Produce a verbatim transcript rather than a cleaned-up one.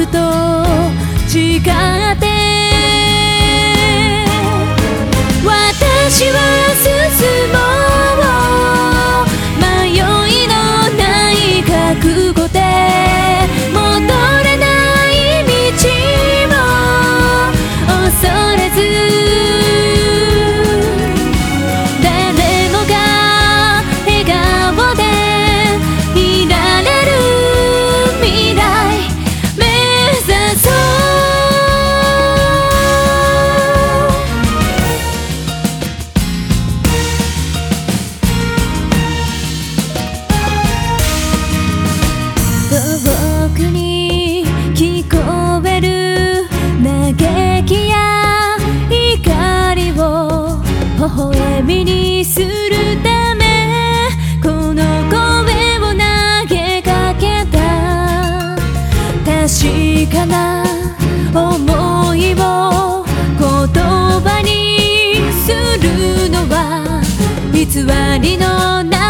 つと誓って私は進もう迷いのない覚悟で戻れない道も恐れず誰もが笑顔でいられる未来目指そう遠くに聞こえる嘆きや怒りを微笑みにするためこの声を投げかけた確かな想いを言葉にするのは偽りのない